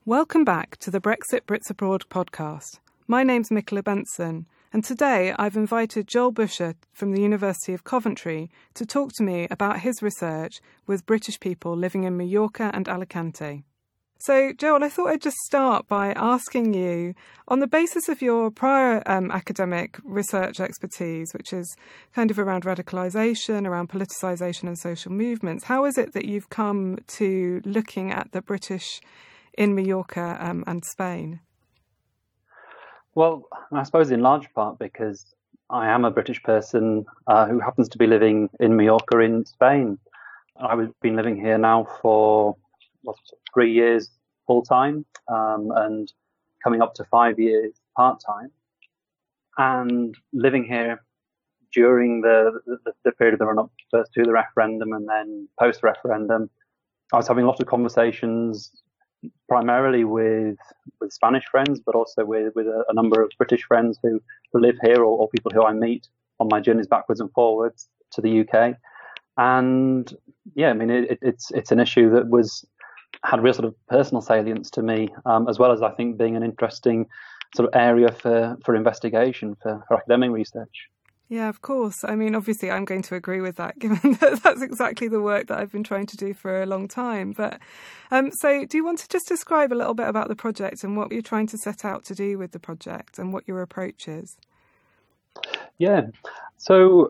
Welcome back to the Brexit Brits Abroad podcast. My name's Michaela Benson, and today I've invited Joel Busher from the University of Coventry to talk to me about his research with British people living in Mallorca and Alicante. So, Joel, I thought I'd just start by asking you, on the basis of your prior academic research expertise, which is kind of around radicalisation, around politicisation and social movements, how is it that you've come to looking at the British in Mallorca and Spain? Well, I suppose in large part because I am a British person who happens to be living in Mallorca in Spain. I've been living here now for 3 years full-time and coming up to 5 years part-time. And living here during the period of the run-up first to the referendum and then post-referendum, I was having lots of conversations primarily with Spanish friends, but also with a number of British friends who live here or people who I meet on my journeys backwards and forwards to the UK. And yeah, I mean, it's an issue that had real sort of personal salience to me, as well as I think being an interesting sort of area for investigation, for academic research. Yeah, of course. I mean, obviously, I'm going to agree with that, given that that's exactly the work that I've been trying to do for a long time. But so do you want to just describe a little bit about the project and what you're trying to set out to do with the project and what your approach is? Yeah. So,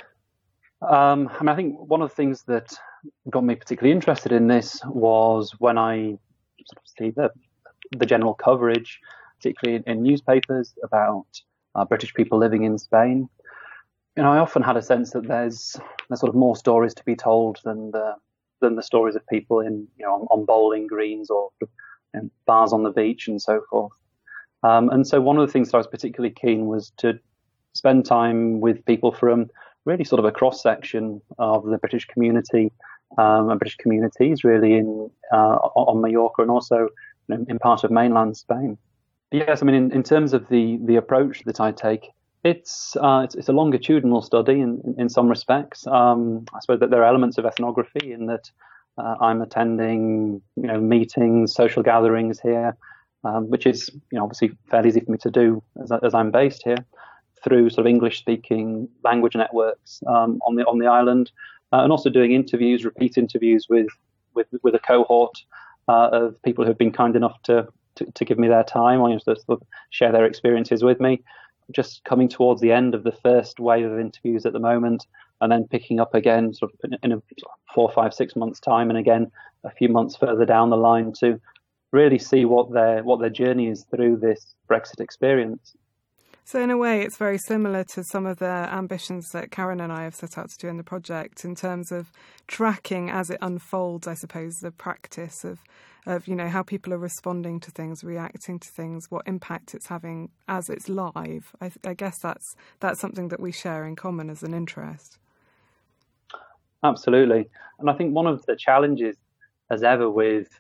I think one of the things that got me particularly interested in this was when I sort of see the general coverage, particularly in newspapers, about British people living in Spain. You know, I often had a sense that there's sort of more stories to be told than the stories of people on bowling greens or bars on the beach and so forth. And so one of the things that I was particularly keen was to spend time with people from really sort of a cross section of the British community and British communities, really on Mallorca and also in part of mainland Spain. Yes, I mean in terms of the approach that I take. It's a longitudinal study in some respects. I suppose that there are elements of ethnography in that I'm attending meetings, social gatherings here, which is obviously fairly easy for me to do as I'm based here through sort of English-speaking language networks on the island, and also doing interviews, repeat interviews with a cohort of people who have been kind enough to give me their time or to sort of share their experiences with me. Just coming towards the end of the first wave of interviews at the moment, and then picking up again sort of in a 4, 5, 6 months time, and again a few months further down the line to really see what their journey is through this Brexit experience. So in a way, it's very similar to some of the ambitions that Karen and I have set out to do in the project in terms of tracking as it unfolds, I suppose, the practice of how people are responding to things, reacting to things, what impact it's having as it's live. I guess that's something that we share in common as an interest. Absolutely. And I think one of the challenges as ever with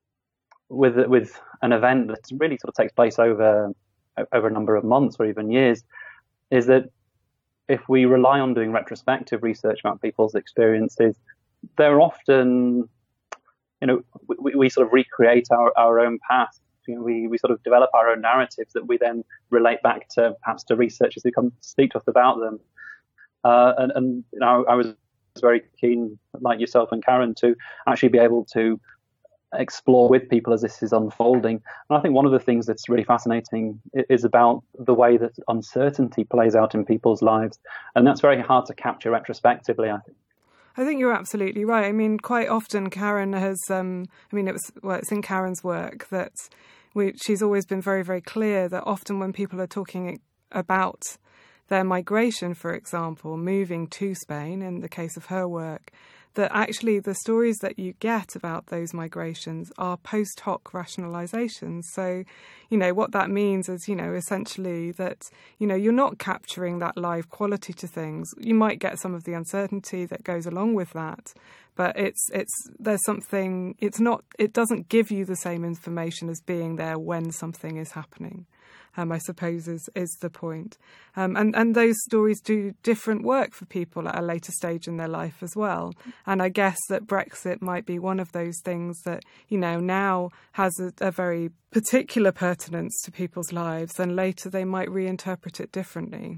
an event that really sort of takes place over a number of months or even years is that if we rely on doing retrospective research about people's experiences, they're often, we sort of recreate our own past. We sort of develop our own narratives that we then relate back to perhaps to researchers who come speak to us about them. And I was very keen, like yourself and Karen, to actually be able to explore with people as this is unfolding. And I think one of the things that's really fascinating is about the way that uncertainty plays out in people's lives. And that's very hard to capture retrospectively, I think. I think you're absolutely right. I mean, quite often Karen has, it's in Karen's work that she's always been very, very clear that often when people are talking about their migration, for example, moving to Spain, in the case of her work, that actually the stories that you get about those migrations are post hoc rationalizations. So, what that means is, essentially that, you're not capturing that live quality to things. You might get some of the uncertainty that goes along with that, but it doesn't give you the same information as being there when something is happening. I suppose is the point. And those stories do different work for people at a later stage in their life as well. And I guess that Brexit might be one of those things that, now has a very particular pertinence to people's lives, and later they might reinterpret it differently.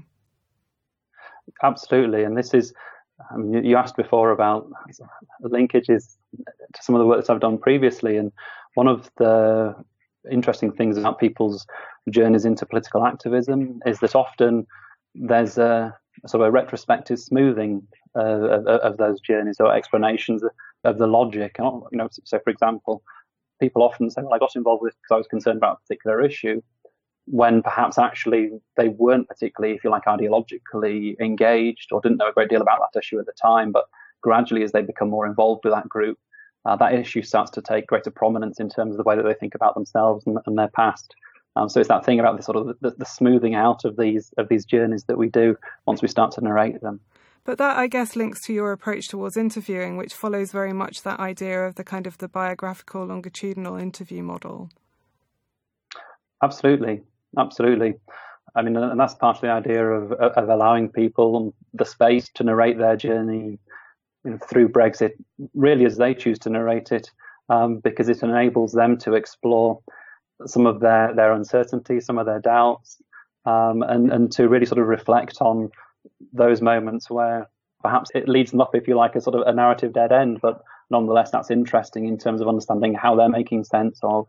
Absolutely. And this is, you asked before about linkages to some of the work that I've done previously. And one of the interesting things about people's journeys into political activism is that often there's a sort of a retrospective smoothing of those journeys, or explanations of the logic. So for example, people often say, well, I got involved with this because I was concerned about a particular issue, when perhaps actually they weren't particularly, if you like, ideologically engaged, or didn't know a great deal about that issue at the time. But gradually, as they become more involved with that group, that issue starts to take greater prominence in terms of the way that they think about themselves and their past. So it's that thing about the sort of the smoothing out of these journeys that we do once we start to narrate them. But that, I guess, links to your approach towards interviewing, which follows very much that idea of the kind of the biographical, longitudinal interview model. Absolutely. I mean, and that's part of the idea of allowing people the space to narrate their journey through Brexit, really as they choose to narrate it, because it enables them to explore some of their uncertainty, some of their doubts, and to really sort of reflect on those moments where perhaps it leads them up, if you like, a sort of a narrative dead end, but nonetheless that's interesting in terms of understanding how they're making sense of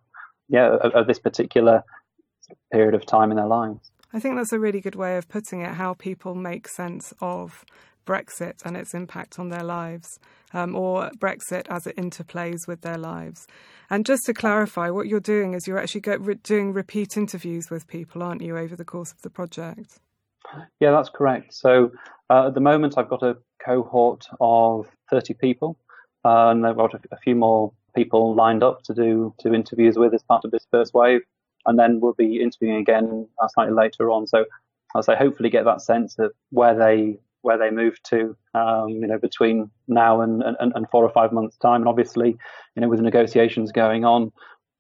this particular period of time in their lives. I think that's a really good way of putting it, how people make sense of Brexit and its impact on their lives, or Brexit as it interplays with their lives. And just to clarify, what you're doing is you're actually doing repeat interviews with people, aren't you, over the course of the project? Yeah, that's correct. So at the moment, I've got a cohort of 30 people, and I've got a few more people lined up to do interviews with as part of this first wave. And then we'll be interviewing again slightly later on. So I'll say hopefully get that sense of where they move to, between now and 4 or 5 months' time. And obviously, with the negotiations going on,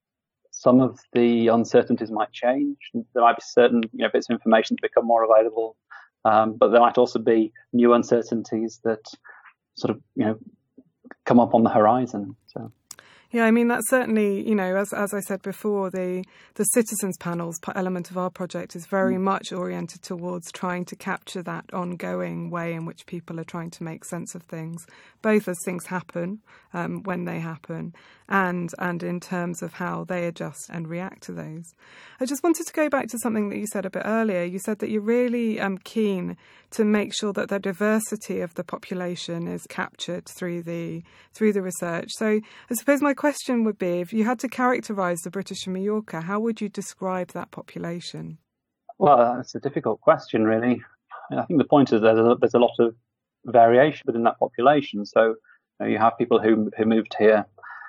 some of the uncertainties might change. There might be certain bits of information that become more available, but there might also be new uncertainties that sort of come up on the horizon. So. Yeah, I mean, that's certainly, as I said before, the citizens panels element of our project is very much oriented towards trying to capture that ongoing way in which people are trying to make sense of things, both as things happen, when they happen, and in terms of how they adjust and react to those. I just wanted to go back to something that you said a bit earlier. You said that you're really keen to make sure that the diversity of the population is captured through the research. So I suppose my question would be, if you had to characterise the British in Mallorca, how would you describe that population? Well, that's a difficult question, really. I think the point is that there's a lot of variation within that population. So you have people who moved here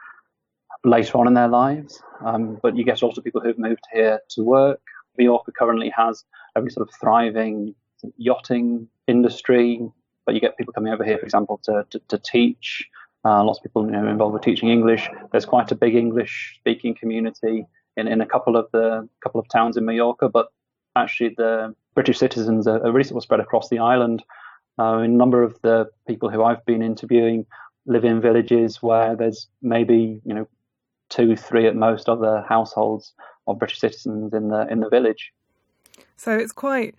later on in their lives, but you get a lot of people who've moved here to work. Mallorca currently has a really sort of thriving yachting industry, but you get people coming over here, for example, to teach. Lots of people involved with teaching English. There's quite a big English-speaking community in a couple of towns in Mallorca, but actually the British citizens are really sort of spread across the island. A number of the people who I've been interviewing live in villages where there's maybe 2, 3 at most other households of British citizens in the village. So it's quite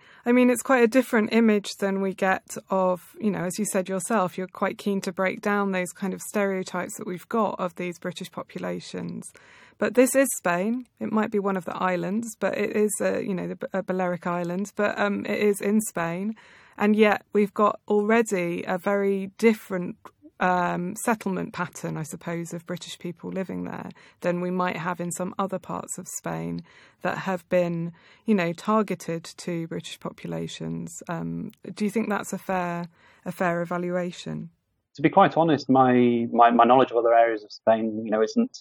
a different image than we get of, as you said yourself, you're quite keen to break down those kind of stereotypes that we've got of these British populations. But this is Spain. It might be one of the islands, but it is, the Balearic Islands, but it is in Spain. And yet we've got already a very different settlement pattern, I suppose, of British people living there than we might have in some other parts of Spain that have been, targeted to British populations. Do you think that's a fair evaluation? To be quite honest, my knowledge of other areas of Spain,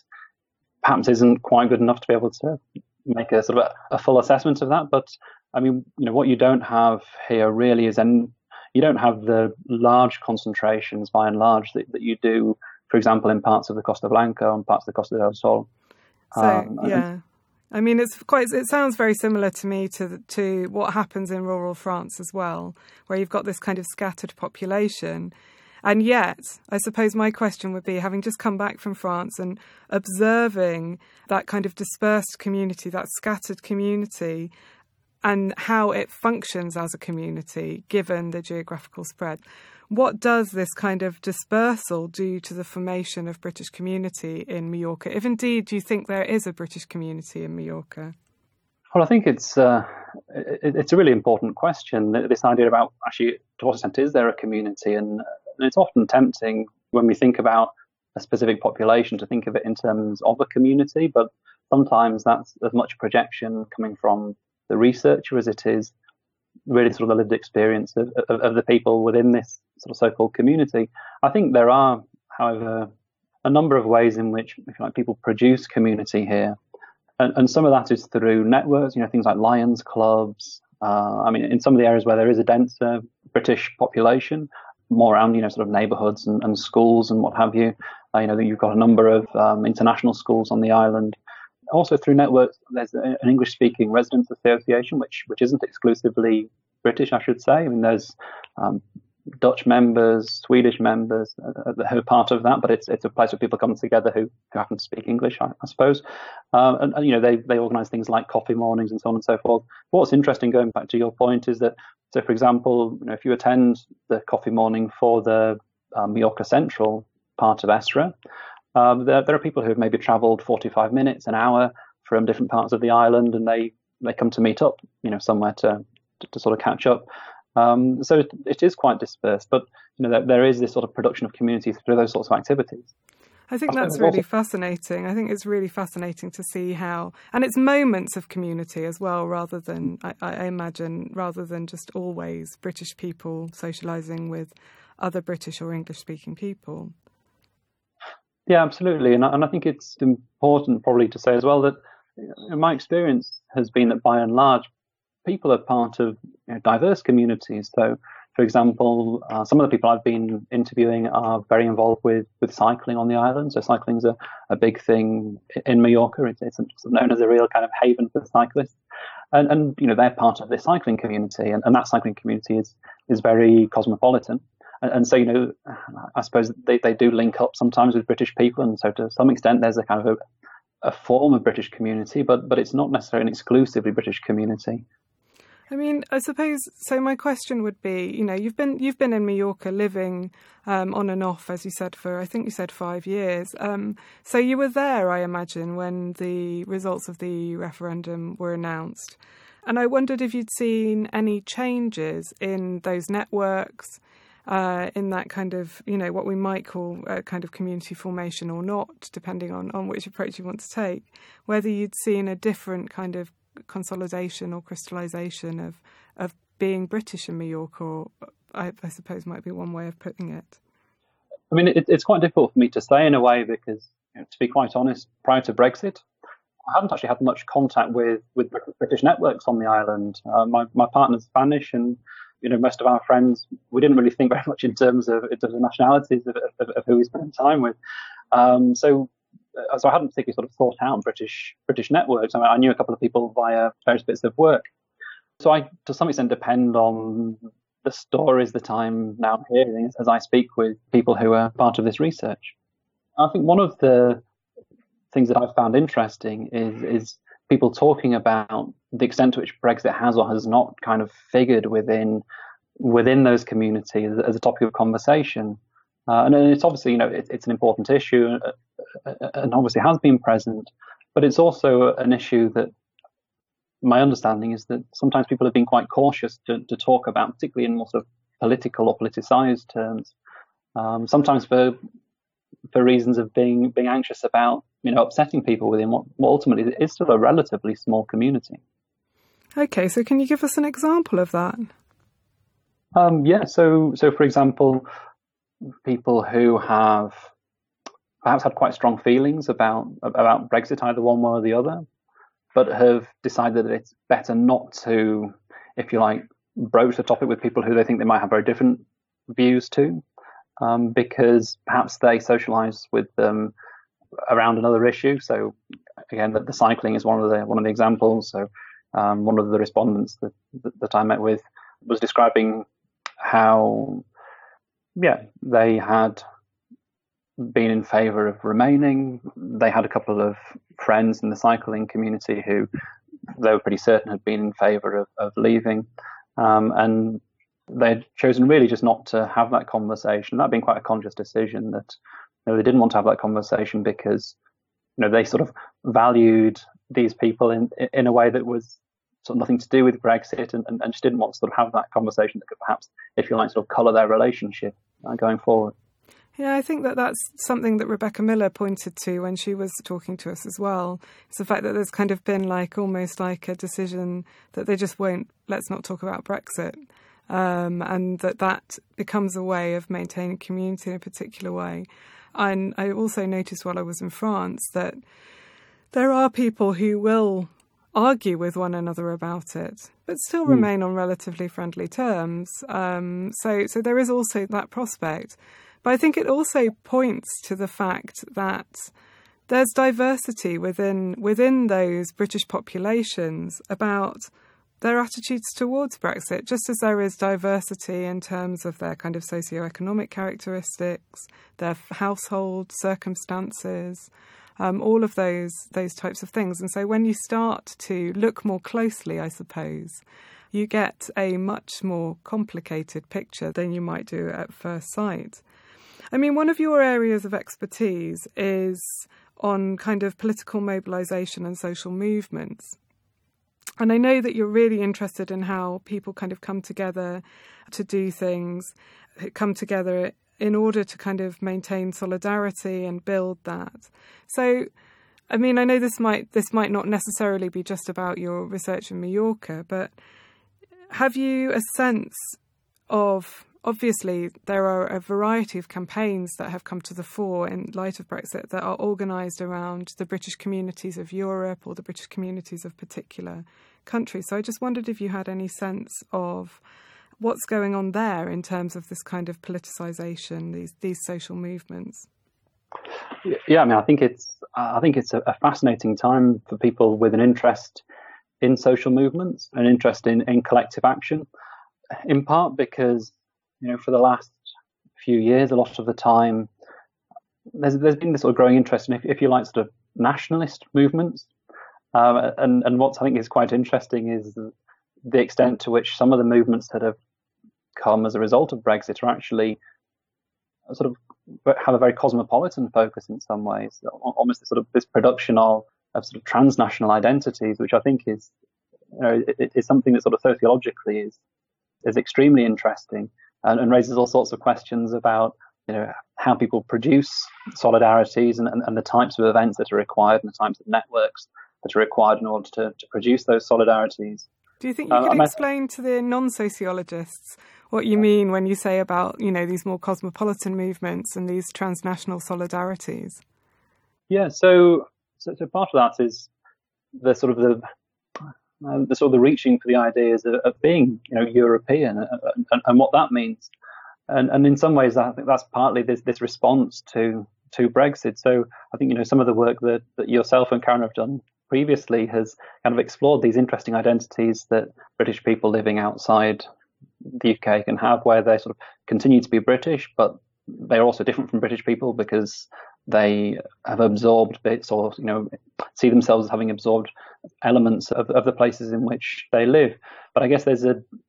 isn't quite good enough to be able to make a sort of a full assessment of that. But I mean, what you don't have here really is you don't have the large concentrations, by and large, that you do, for example, in parts of the Costa Blanca and parts of the Costa del Sol. So, yeah. I mean, it sounds very similar to me to what happens in rural France as well, where you've got this kind of scattered population. And yet, I suppose my question would be, having just come back from France and observing that kind of dispersed community, that scattered community, and how it functions as a community, given the geographical spread. What does this kind of dispersal do to the formation of British community in Mallorca, if indeed you think there is a British community in Mallorca? Well, I think it's a really important question, this idea about actually to what extent is there a community, and it's often tempting when we think about a specific population to think of it in terms of a community, but sometimes that's as much projection coming from the researcher as it is really sort of the lived experience of the people within this sort of so-called community. I think there are, however, a number of ways in which, if you like, people produce community here. And some of that is through networks, things like Lions clubs. I mean, in some of the areas where there is a denser British population, more around, sort of neighbourhoods and schools and what have you. You've got a number of international schools on the island. Also through networks, there's an English-speaking residents association, which isn't exclusively British, I should say. I mean, there's Dutch members, Swedish members who are part of that, but it's a place where people come together who happen to speak English, I suppose. And they organise things like coffee mornings and so on and so forth. What's interesting, going back to your point, is that, so for example, if you attend the coffee morning for the Mallorca Central part of ESRA, there are people who have maybe travelled 45 minutes, an hour from different parts of the island, and they come to meet up, somewhere to sort of catch up. So it is quite dispersed, but there is this sort of production of community through those sorts of activities. I think that's really fascinating. I think it's really fascinating to see how, and it's moments of community as well, rather than, I imagine, rather than just always British people socialising with other British or English-speaking people. Yeah, absolutely. And I think it's important probably to say as well that my experience has been that by and large, people are part of diverse communities. So, for example, some of the people I've been interviewing are very involved with cycling on the island. So cycling's a big thing in Mallorca. It's known as a real kind of haven for cyclists. And they're part of this cycling community. And that cycling community is very cosmopolitan. And so, I suppose they do link up sometimes with British people. And so to some extent, there's a kind of a form of British community, but it's not necessarily an exclusively British community. I mean, I suppose, so my question would be, you've been in Mallorca living on and off, as you said, I think you said 5 years. So you were there, I imagine, when the results of the referendum were announced. And I wondered if you'd seen any changes in those networks, in that kind of, what we might call a kind of community formation or not, depending on which approach you want to take, whether you'd seen a different kind of consolidation or crystallisation of being British in Mallorca, or I suppose might be one way of putting it. I mean, it's quite difficult for me to say in a way because, to be quite honest, prior to Brexit, I haven't actually had much contact with British networks on the island. My partner's Spanish, and most of our friends, we didn't really think very much in terms of nationalities of who we spent time with. So I hadn't particularly sort of thought out British networks. I mean, I knew a couple of people via various bits of work. So I, to some extent, depend on the stories that I'm now hearing as I speak with people who are part of this research. I think one of the things that I've found interesting is people talking about the extent to which Brexit has or has not kind of figured within those communities as a topic of conversation. And it's obviously, it's an important issue and obviously has been present, but it's also an issue that my understanding is that sometimes people have been quite cautious to talk about, particularly in more sort of political or politicized terms, sometimes for reasons of being anxious about, upsetting people within what ultimately is still a relatively small community. Okay, so can you give us an example of that? Yeah, so for example, people who have perhaps had quite strong feelings about Brexit, either one way or the other, but have decided that it's better not to, if you like, broach the topic with people who they think they might have very different views to, because perhaps they socialise with them around another issue. So again, the cycling is one of the examples. So one of the respondents that I met with was describing how, they had been in favour of remaining. They had a couple of friends in the cycling community who they were pretty certain had been in favour of leaving, and they'd chosen really just not to have that conversation. That had been quite a conscious decision, that they didn't want to have that conversation because they sort of valued these people in a way that was sort of nothing to do with Brexit, and just didn't want to sort of have that conversation that could perhaps, if you like, sort of colour their relationship going forward. Yeah, I think that's something that Rebecca Miller pointed to when she was talking to us as well. It's the fact that there's kind of been almost like a decision that they just won't, let's not talk about Brexit. And that becomes a way of maintaining community in a particular way. And I also noticed while I was in France that there are people who will argue with one another about it, but still remain on relatively friendly terms. So there is also that prospect. But I think it also points to the fact that there's diversity within those British populations about their attitudes towards Brexit, just as there is diversity in terms of their kind of socioeconomic characteristics, their household circumstances, all of those types of things. And so when you start to look more closely, I suppose, you get a much more complicated picture than you might do at first sight. I mean, one of your areas of expertise is on kind of political mobilisation and social movements. And I know that you're really interested in how people kind of come together to do things, come together in order to kind of maintain solidarity and build that. So, I mean, I know this might not necessarily be just about your research in Mallorca, but have you a sense of... Obviously, there are a variety of campaigns that have come to the fore in light of Brexit that are organised around the British communities of Europe or the British communities of particular countries. So I just wondered if you had any sense of what's going on there in terms of this kind of politicisation, these social movements. Yeah, I mean, I think it's a fascinating time for people with an interest in social movements, an interest in collective action, in part because for the last few years, a lot of the time, there's been this sort of growing interest in, if you like, sort of nationalist movements. And what I think is quite interesting is the extent to which some of the movements that have come as a result of Brexit are actually sort of have a very cosmopolitan focus in some ways, almost sort of this production of sort of transnational identities, which I think is is something that sort of sociologically is extremely interesting. And raises all sorts of questions about, how people produce solidarities and the types of events that are required and the types of networks that are required in order to produce those solidarities. Do you think you could explain to the non-sociologists what you mean when you say about, these more cosmopolitan movements and these transnational solidarities? Yeah, so part of that is the sort of the reaching for the ideas of being, European and what that means, and in some ways I think that's partly this response to Brexit. So I think some of the work that yourself and Karen have done previously has kind of explored these interesting identities that British people living outside the UK can have, where they sort of continue to be British, but they're also different from British people because they have absorbed bits or, see themselves as having absorbed elements of the places in which they live. But I guess there's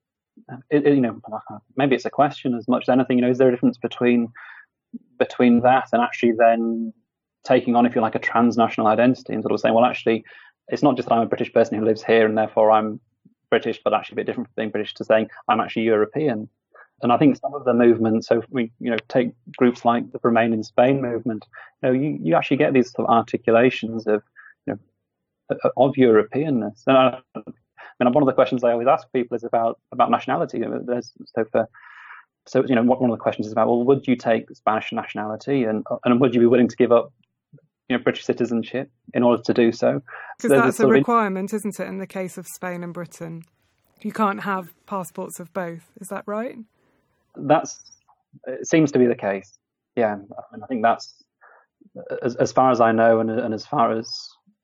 maybe it's a question as much as anything, is there a difference between that and actually then taking on, if you like, a transnational identity and sort of saying, well, actually, it's not just that I'm a British person who lives here and therefore I'm British, but actually a bit different from being British to saying I'm actually European. And I think some of the movements, so if we take groups like the Remain in Spain movement, you actually get these sort of articulations of of Europeanness. And one of the questions I always ask people is about nationality. One of the questions is about, well, would you take Spanish nationality and would you be willing to give up British citizenship in order to do so? Because that's a requirement, isn't it, in the case of Spain and Britain? You can't have passports of both. Is that right? It seems to be the case. Yeah, I think that's as far as I know, and as far as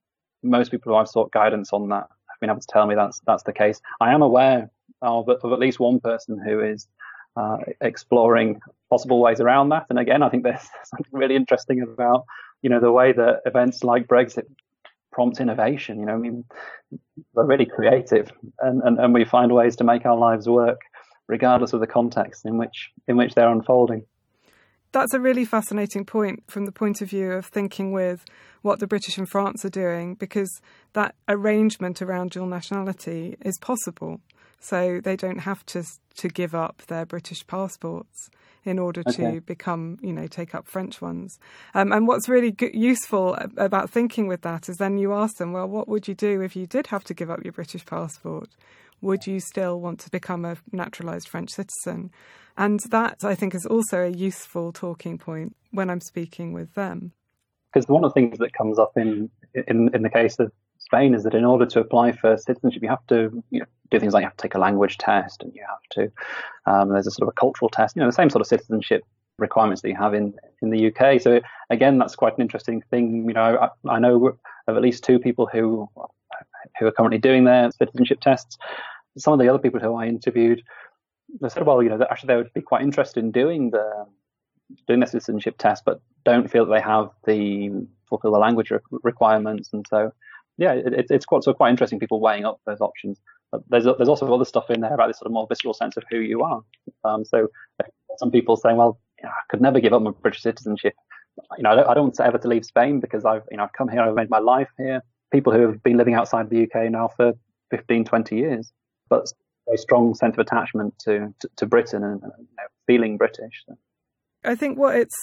most people who I've sought guidance on that have been able to tell me that's the case. I am aware of at least one person who is exploring possible ways around that. And again, I think there's something really interesting about, the way that events like Brexit prompt innovation. I mean, we're really creative, and we find ways to make our lives work regardless of the context in which they're unfolding. That's a really fascinating point from the point of view of thinking with what the British and France are doing, because that arrangement around dual nationality is possible. So they don't have to give up their British passports in order to become, take up French ones. And what's really useful about thinking with that is then you ask them, well, what would you do if you did have to give up your British passport? Would you still want to become a naturalised French citizen? And that, I think, is also a useful talking point when I'm speaking with them. Because one of the things that comes up in the case of Spain is that in order to apply for citizenship, you have to do things like you have to take a language test, and you have to there's a sort of a cultural test, the same sort of citizenship requirements that you have in the UK. So again, that's quite an interesting thing. I know of at least two people who are currently doing their citizenship tests. Some of the other people who I interviewed, they said, well, actually they would be quite interested in doing the citizenship test, but don't feel that they have fulfill the language requirements. And so, yeah, it's quite interesting, people weighing up those options. But there's also other stuff in there about this sort of more visceral sense of who you are. So some people saying, well, I could never give up my British citizenship. I don't want ever to leave Spain because I've come here, I've made my life here. People who have been living outside the UK now for 15, 20 years, but a very strong sense of attachment to Britain and feeling British. So. I think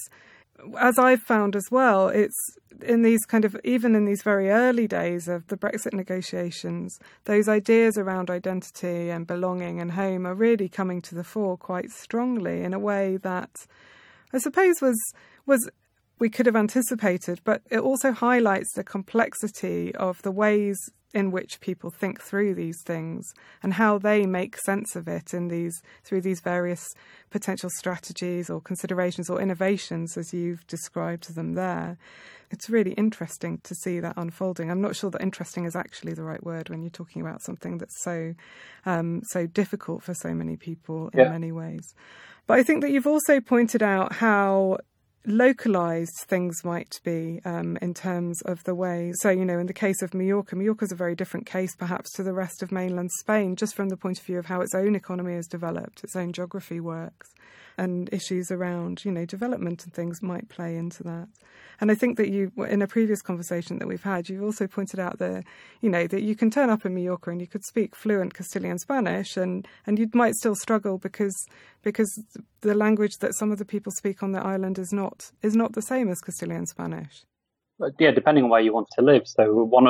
as I've found as well, it's in these even in these very early days of the Brexit negotiations, those ideas around identity and belonging and home are really coming to the fore quite strongly in a way that I suppose was we could have anticipated, but it also highlights the complexity of the ways in which people think through these things and how they make sense of it through these various potential strategies or considerations or innovations, as you've described them there. It's really interesting to see that unfolding. I'm not sure that interesting is actually the right word when you're talking about something that's so difficult for so many people in many ways. But I think that you've also pointed out how localised things might be in terms of the way. So, in the case of Mallorca's a very different case perhaps to the rest of mainland Spain, just from the point of view of how its own economy is developed, its own geography works, and issues around, development and things might play into that. And I think that in a previous conversation that we've had, you've also pointed out that you can turn up in Mallorca and you could speak fluent Castilian Spanish and you might still struggle because the language that some of the people speak on the island is not the same as Castilian Spanish. Yeah, depending on where you want to live. So one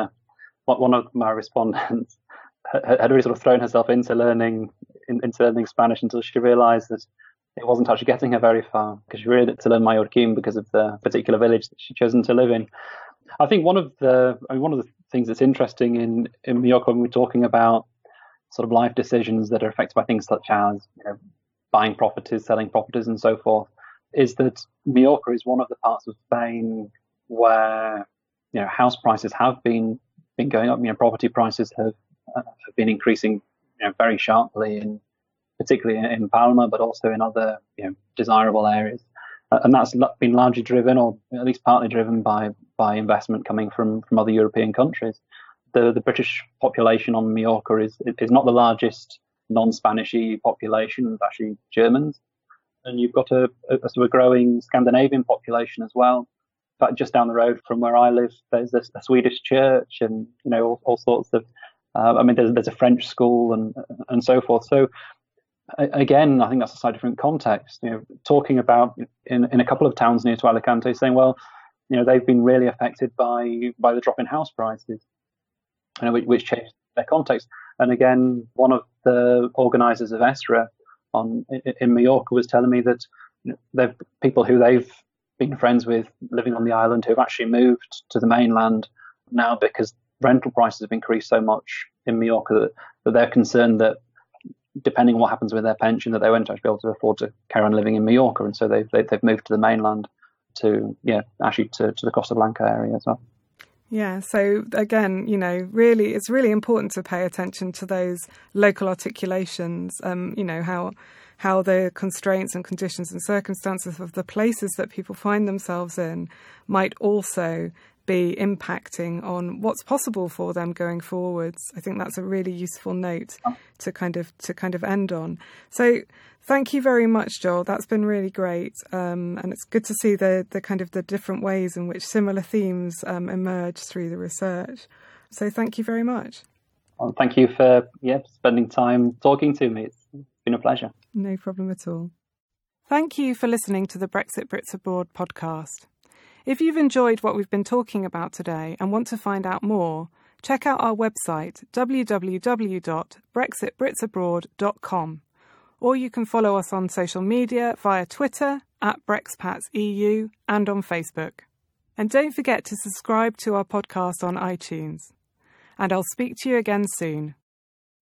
of my respondents had really sort of thrown herself into learning Spanish until she realised that it wasn't actually getting her very far, because she really had to learn Mallorquin because of the particular village that she'd chosen to live in. I think one of the things that's interesting in Mallorca when we're talking about sort of life decisions that are affected by things such as buying properties, selling properties, and so forth, is that Mallorca is one of the parts of Spain where house prices have been going up. Property prices have been increasing very sharply, particularly in Palma, but also in other desirable areas. And that's been largely driven, or at least partly driven, by investment coming from other European countries. The British population on Mallorca is not the largest non-Spanishy population. It's actually Germans. And you've got a sort of growing Scandinavian population as well. In fact, just down the road from where I live, there's a Swedish church and, all sorts of, there's a French school and so forth. So again, I think that's a slightly different context. Talking about in a couple of towns near to Alicante, saying, well, they've been really affected by the drop in house prices, which changed their context. And again, one of the organisers of ESRA in Mallorca was telling me that they've people who they've been friends with living on the island who have actually moved to the mainland now because rental prices have increased so much in Mallorca that they're concerned that, depending on what happens with their pension, that they won't actually be able to afford to carry on living in Mallorca, and so they've moved to the mainland to the Costa Blanca area as well. Yeah, so again, really, it's really important to pay attention to those local articulations, how the constraints and conditions and circumstances of the places that people find themselves in might also be impacting on what's possible for them going forwards. I think that's a really useful note to kind of end on. So thank you very much, Joel. That's been really great. And it's good to see the kind of the different ways in which similar themes emerge through the research. So thank you very much. Well, thank you for spending time talking to me. It's been a pleasure. No problem at all. Thank you for listening to the Brexit Brits Abroad podcast. If you've enjoyed what we've been talking about today and want to find out more, check out our website www.brexitbritsabroad.com, or you can follow us on social media via Twitter @BrexpatsEU and on Facebook. And don't forget to subscribe to our podcast on iTunes. And I'll speak to you again soon.